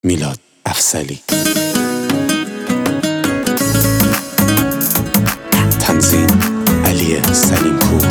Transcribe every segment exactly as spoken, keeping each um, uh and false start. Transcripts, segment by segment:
میلاد افضلی. تنظیم علی سلیمپور.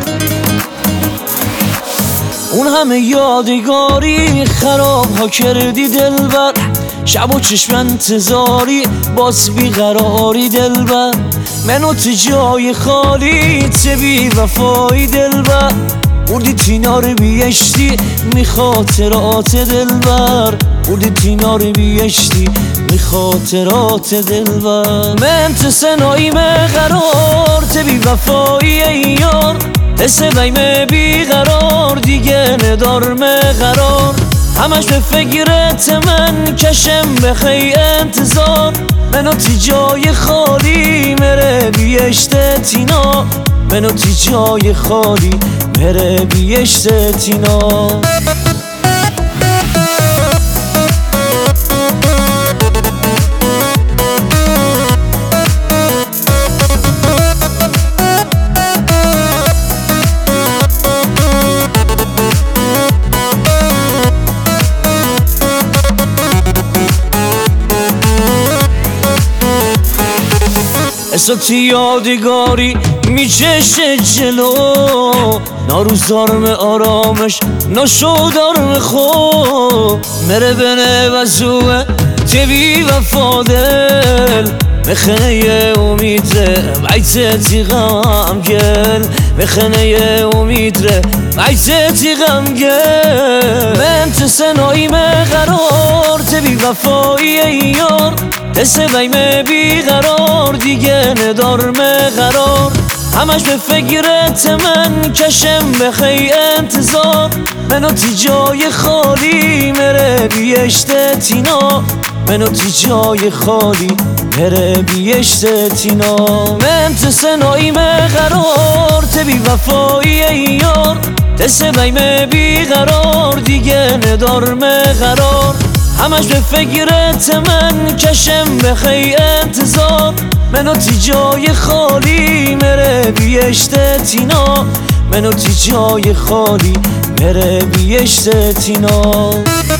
اون همه یادگاری خراب ها کردی دلبر، شب و چشم انتظاری باز بیقراری دلبر، منو تو جای خالی چه بی وفایی دلبر، بردی تینار بیشتی می خاطرات دلبر، بردی تینار بیشتی می خاطرات دلبر. من تو سنایی مقرار تبی وفایی ایار، حس بیم بیقرار دیگه ندار مقرار، همش به فکرت من کشم بخی انتظار، منو تی جای خالی مره بیشت تینا، منو تی جای خالی مره بیشت تینا. احساسی یادگاری میچشه جلو، ناروز دارم آرامش نشو دارم خو، مره بنه وزوه تبی وفا دل، مخنه یه امید ره بایت تیغم گل، مخنه یه امید ره بایت تیغم گل. من تو سنایی مقرار تبی وفایی ایار، حس بیم بیقرار دیگه ندار مقرار، همش به فکرت من کشم بخی انتظار، منو تی جای خالی مره بیشت تینا، منو تی جای خالی مره بیشت تینا. من تو سنایی مقرار تبی وفایی ایار، حس بیم بیقرار دیگه ندار مقرار، همش به فکرت من کشم بخی انتظار، منو تی جای خالی مره بیشت تینا، منو تی جای خالی مره بیشت تینا.